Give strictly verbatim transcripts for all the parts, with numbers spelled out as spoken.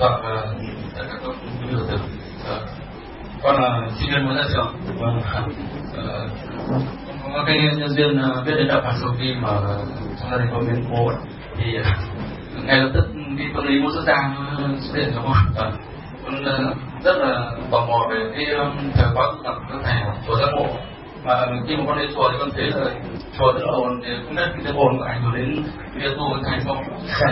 vâng, tất cả các quý vị thượng con là sinh viên mới ra trường. Vâng, có cái nhân viên biết đến đạo Phật sau khi mà trong gia đình có biến cố thì ngay lập tức đi tâm lý muốn xuất ra xuất hiện cho con. Con rất là tò mò về cái thời khóa tu tập các thầy chùa Giác Ngộ, mà khi mà con đến chùa thì con thấy là chùa rất là ồn, thì không biết cái ồn có ảnh hưởng đến việc tu của thầy không?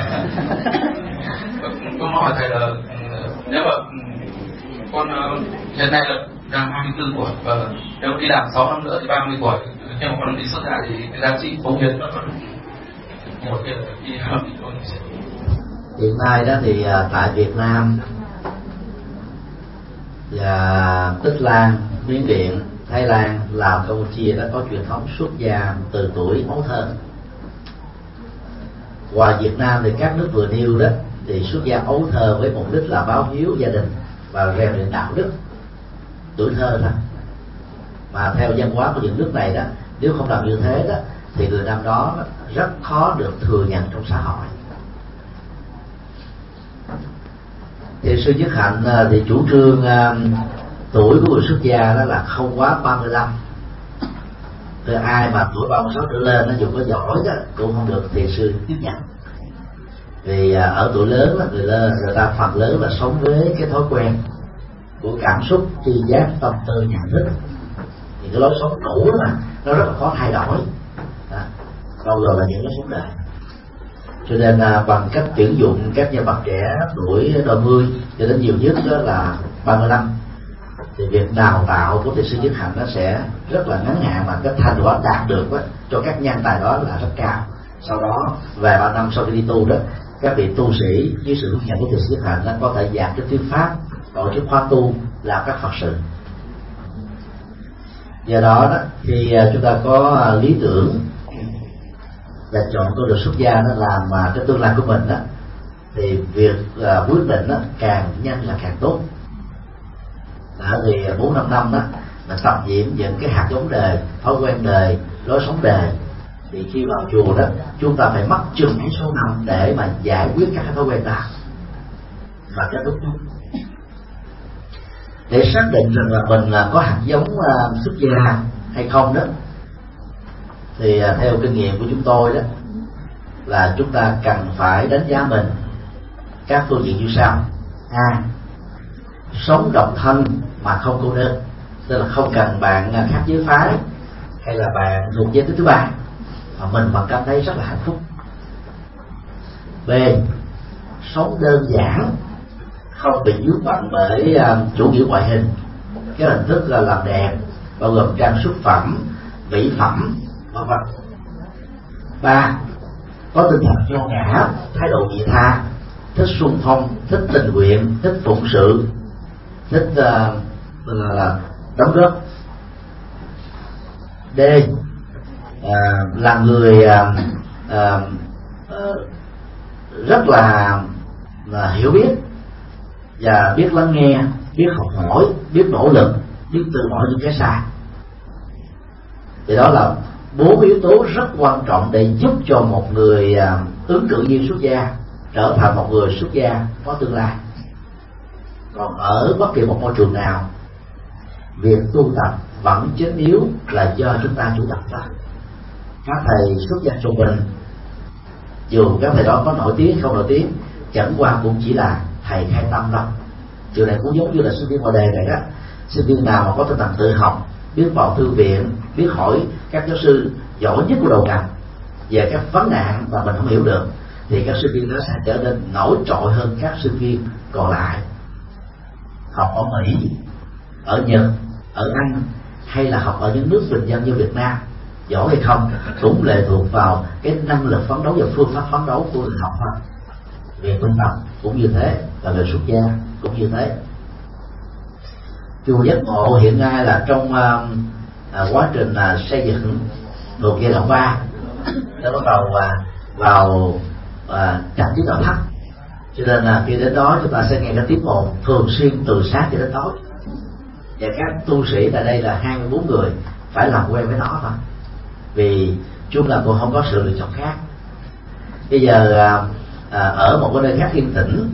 Con hỏi thầy là nếu mà con hiện nay là đang hai mươi tư tuổi và nếu đi làm sáu năm nữa thì ba mươi tuổi, khi mà con đi xuất ra thì cái giá trị công hiến nó còn một cái đi hợp thì con sẽ. Hiện nay đó thì tại Việt Nam và Tích Lan, Miến Điện, Thái Lan, Lào, Campuchia đã có truyền thống xuất gia từ tuổi ấu thơ. Ngoài Việt Nam thì các nước vừa nêu đó thì xuất gia ấu thơ với mục đích là báo hiếu gia đình và rèn luyện đạo đức tuổi thơ thôi. Mà theo văn hóa của những nước này đó, nếu không làm như thế đó thì người nam đó rất khó được thừa nhận trong xã hội. Thì sư Nhất Hạnh thì chủ trương uh, tuổi của người xuất gia đó là không quá ba mươi lăm. Thì ai mà tuổi ba mươi sáu trở lên nó dù có giỏi đó cũng không được thì sư tiếp nhận. Vì uh, ở tuổi lớn là người lớn người ta phần lớn là sống với cái thói quen của cảm xúc, tri giác, tâm tư, nhận thức. Thì cái lối sống cũ mà nó rất là khó thay đổi. Đâu rồi là những lối sống đời. Cho nên à, bằng cách tuyển dụng các nhân vật trẻ tuổi đôi mươi cho đến nhiều nhất đó là ba mươi lăm thì việc đào tạo của thầy sư Nhất Hạnh nó sẽ rất là ngắn hạn, mà cái thành quả đạt được đó, cho các nhân tài đó là rất cao. Sau đó vài ba năm sau khi đi tu đó, các vị tu sĩ với sự hướng dẫn của thầy sư Nhất Hạnh nó có thể dạy cái thuyết pháp, tổ chức khóa tu, làm các Phật sự. Do đó đó khi chúng ta có lý tưởng là chọn con đường xuất gia nó làm mà cái tương lai của mình đó, thì việc uh, quyết định đó càng nhanh là càng tốt. Đã thì bốn năm năm đó mình tập nhiễm những cái hạt giống đời, thói quen đời, lối sống đời, thì khi vào chùa đó chúng ta phải mất chừng mấy số năm để mà giải quyết các thói quen đó và kết thúc chúng. Để xác định rằng là mình có hạt giống uh, xuất gia hay không đó, thì uh, theo kinh nghiệm của chúng tôi đó là chúng ta cần phải đánh giá mình các phương diện như sau. A. Sống độc thân mà không cô đơn, tức là không cần bạn khác giới phái hay là bạn thuộc giới tính thứ ba, mà mình vẫn cảm thấy rất là hạnh phúc. B. Sống đơn giản, không bị vướng bận bởi uh, chủ nghĩa ngoại hình, cái hình thức là làm đẹp, bao gồm trang sức phẩm, mỹ phẩm, vân vân. Ba. Có tinh thần nho nhã, thái độ vị tha, thích xung phong, thích tình nguyện, thích phụng sự, thích uh, là, là đóng góp. D. Uh, là người uh, uh, uh, rất là, là hiểu biết và biết lắng nghe, biết học hỏi, biết nỗ lực, biết từ bỏ những cái sai. Thì đó là bốn yếu tố rất quan trọng để giúp cho một người uh, ứng cử viên xuất gia trở thành một người xuất gia có tương lai. Còn ở bất kỳ một môi trường nào, việc tu tập vẫn chính yếu là do chúng ta chủ động đó. Các thầy xuất gia trung bình, dù các thầy đó có nổi tiếng không nổi tiếng, chẳng qua cũng chỉ là thầy khai tâm đâu. Điều này cũng giống như là sinh viên ngoài đề này đó. Sinh viên nào mà có tinh thần tự học, biết vào thư viện, biết hỏi các giáo sư giỏi nhất của đầu ngành về các vấn nạn mà mình không hiểu được, thì các sinh viên đó sẽ trở nên nổi trội hơn các sinh viên còn lại. Học ở Mỹ, ở Nhật, ở Anh hay là học ở những nước bình dân như Việt Nam, giỏi hay không cũng lệ thuộc vào cái năng lực phấn đấu và phương pháp phấn đấu của người học thôi. Về tu tập cũng như thế, và về xuất gia cũng như thế. Chùa Giác Ngộ hiện nay là trong uh, uh, quá trình uh, xây dựng được giai đoạn ba, đã bắt đầu uh, vào uh, cảnh giới đạo thấp, cho nên là uh, khi đến đó chúng ta sẽ nghe cái tiếng ồn thường xuyên từ sáng cho đến tối, và các tu sĩ tại đây là hai mươi bốn người phải làm quen với nó thôi, vì chúng là cũng không có sự lựa chọn khác. Bây giờ uh, uh, ở một cái nơi khác yên tĩnh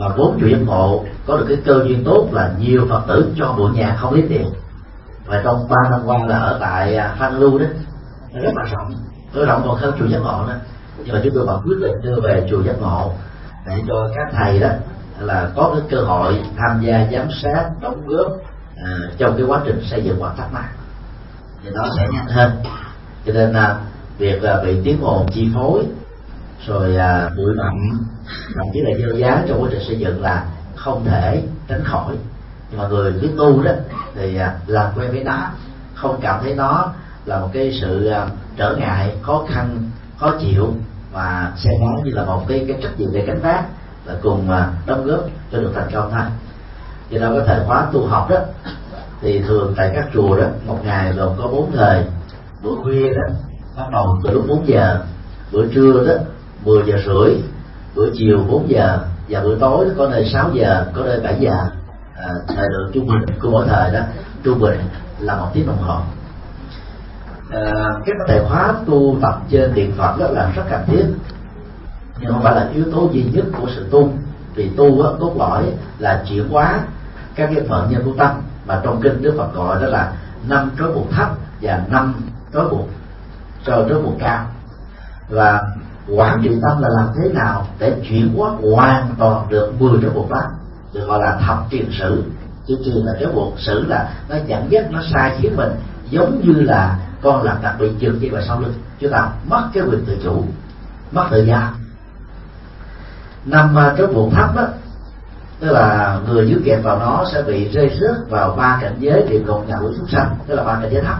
mà vốn chùa giác ngộ có được cái cơ duyên tốt là nhiều Phật tử cho mượn nhà không lấy tiền. Và trong ba năm qua là ở tại Phan Lưu đó, nó rất là rộng, nó rộng còn hơn chùa giác ngộ đó. Nhưng mà chúng tôi vẫn quyết định đưa về chùa giác ngộ để cho các thầy đó là có cái cơ hội tham gia giám sát, đóng góp à, trong cái quá trình xây dựng Hoàng Thất Mạc, thì nó sẽ nhanh hơn. Cho nên là việc là bị tiếng ồn chi phối, rồi à, bụi bặm, thậm chí là dơ giá trong quá trình xây dựng là không thể tránh khỏi. Nhưng mà người biết tu đó thì à, làm quen với nó, không cảm thấy nó là một cái sự à, trở ngại, khó khăn, khó chịu, và xem nó như là một cái cái trách nhiệm để gánh vác, là cùng à, đóng góp cho được thành công thôi. Cho nên cái thời khóa tu học đó thì thường tại các chùa đó một ngày gồm có bốn thời. Buổi khuya đó bắt đầu từ lúc bốn giờ, bữa trưa đó mười giờ rưỡi, buổi chiều bốn giờ, và buổi tối có nơi sáu giờ, có nơi bảy giờ. À, thời lượng trung bình của mỗi thời đó trung bình là một tiếng đồng hồ. À, cái có thể khóa tu tập trên điện Phật đó là rất cần thiết, nhưng không phải là yếu tố duy nhất của sự tu. Vì tu đó, cốt lõi là chuyển hóa các cái phận nhân của tâm, mà trong kinh Đức Phật gọi đó là năm trói buộc thấp và năm trói buộc cho trói buộc cao. Và quản trị tâm là làm thế nào để chuyển hóa hoàn toàn được mười trói buộc đó, được gọi là thập truyền sử. Chứ truyền là trói buộc, sử là nó dẫn dắt, nó sai khiến mình, giống như là con lật đặt bị trượt dây vào sau lưng, chúng ta mất cái quyền tự chủ, mất tự do. Năm trói buộc thấp đó, tức là người dưới kẹp vào nó sẽ bị rơi rớt vào ba cảnh giới địa ngục, ngạ quỷ, súc sanh, tức là ba cảnh giới thấp.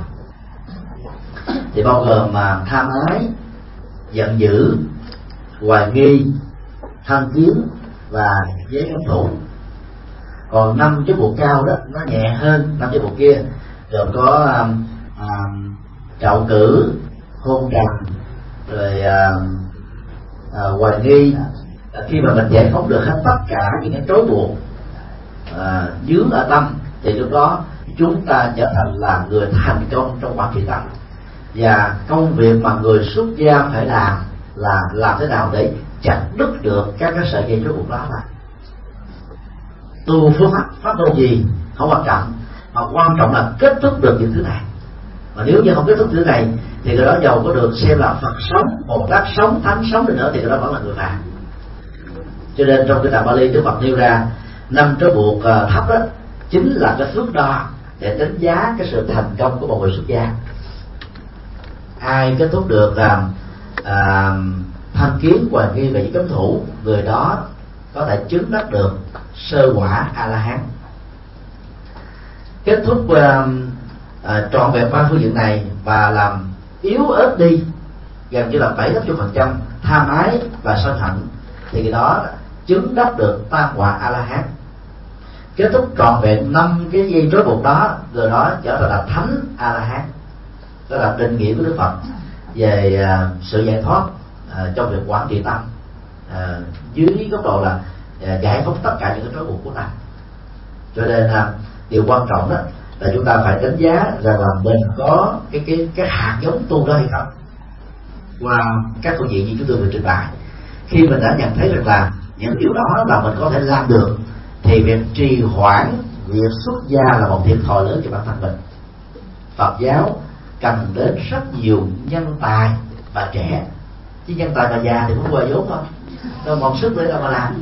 Thì bao gồm mà tham ái, giận dữ, hoài nghi, tham kiến và giới cấm thủ. Còn năm trói buộc cao đó nó nhẹ hơn năm trói buộc kia, gồm có um, um, trạo cử, hôn trầm, rồi uh, uh, hoài nghi. Khi mà mình giải phóng được hết tất cả những cái trói buộc à, dướng ở tâm, thì lúc đó chúng ta trở thành là người thành công trong quản trị tâm. Và công việc mà người xuất gia phải làm là làm thế nào để chặt đứt được các cái sợi dây trói buộc đó. Là tu phương pháp pháp tu gì không quan trọng, mà quan trọng là kết thúc được những thứ này. Mà nếu như không kết thúc thứ này thì cái đó giàu có được xem là Phật sống, Bồ Tát sống, Thánh sống đi nữa thì cái đó vẫn là người phàm. Cho nên trong cái Tạng Bali Đức Phật nêu ra năm trói buộc thấp đó chính là cái thước đo để đánh giá cái sự thành công của một người xuất gia. Ai kết thúc được là à, tham kiến, hoài nghi và những cấm thủ, người đó có thể chứng đắc được sơ quả A La Hán. Kết thúc à, à, trọn vẹn ba phương diện này và làm yếu ớt đi gần như là bảy mươi phần trăm tham ái và sân hận, thì cái đó chứng đắc được tam quả A La Hán. Kết thúc trọn vẹn năm cái dây trói buộc đó, người đó trở thành là thánh A La Hán. Đó là định nghĩa của Đức Phật về uh, sự giải thoát uh, trong việc quản trị tâm, uh, dưới góc độ là uh, giải phóng tất cả những cái trói buộc của tâm. Cho nên uh, điều quan trọng đó là chúng ta phải đánh giá rằng là mình có cái cái cái hạt giống tu đó hay không, qua các câu chuyện như chúng tôi vừa trình bày. Khi mình đã nhận thấy rằng là những điều đó là mình có thể làm được, thì việc trì hoãn việc xuất gia là một thiệt thòi lớn cho bản thân mình. Phật giáo cần đến rất nhiều nhân tài và trẻ, chứ nhân tài mà già thì cũng qua vốn thôi, đâu còn sức để đâu mà làm.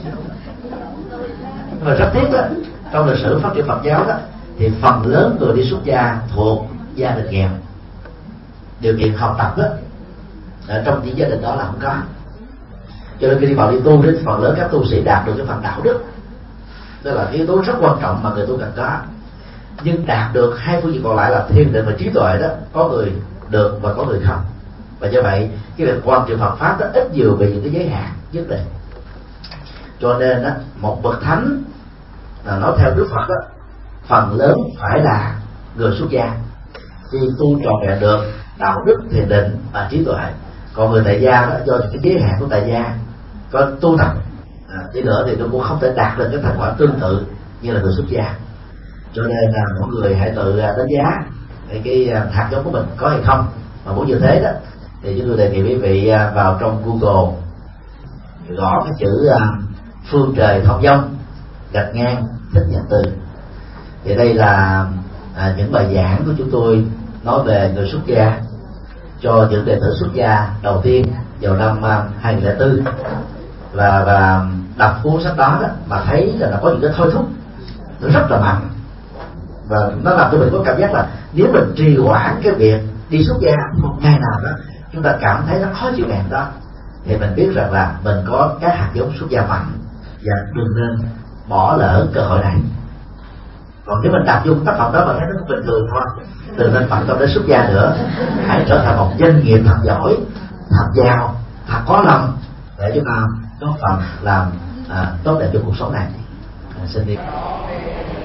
Và rất tiếc đó, trong lịch sử phát triển Phật giáo đó, thì phần lớn người đi xuất gia thuộc gia đình nghèo, điều kiện học tập đó ở trong những gia đình đó là không có. Cho nên khi đi vào đi tu, đến phần lớn các tu sĩ đạt được cái phần đạo đức, đó là yếu tố rất quan trọng mà người tu cần có. Nhưng đạt được hai phương diện còn lại là thiền định và trí tuệ đó, có người được và có người không. Và do vậy cái việc quan trọng Phật pháp đó ít nhiều về những cái giới hạn nhất định. Cho nên đó, một bậc thánh là nói theo Đức Phật đó, phần lớn phải là người xuất gia khi tu trọn vẹn được đạo đức, thiền định và trí tuệ. Còn người tại gia đó, do cái giới hạn của tại gia có tu tập à, đi nữa thì nó cũng không thể đạt được cái thành quả tương tự như là người xuất gia. Cho nên là mỗi người hãy tự đánh giá cái, cái hạt giống của mình có hay không. Mà muốn như thế đó thì chúng tôi đề nghị quý vị vào trong Google gõ cái chữ uh, phương trời thông dong gạch ngang thích nhật từ. Thì đây là à, những bài giảng của chúng tôi nói về người xuất gia cho những đệ tử xuất gia đầu tiên vào năm hai nghìn lẻ bốn, và và đọc cuốn sách đó, đó mà thấy là nó có những cái thôi thúc nó rất là mạnh, và nó làm cho mình có cảm giác là nếu mình trì hoãn cái việc đi xuất gia một ngày nào đó chúng ta cảm thấy nó khó chịu ngày đó, thì mình biết rằng là mình có cái hạt giống xuất gia mạnh, và đừng nên bỏ lỡ cơ hội này. Còn nếu mình đặt vô tác phẩm đó mà thấy nó cũng bình thường thôi, đừng nên phản tâm đến xuất gia nữa. Hãy trở thành một doanh nghiệp thật giỏi, thật giàu, thật có lòng để chúng ta góp phần làm à, tốt đẹp cho cuộc sống này. À, xin đi.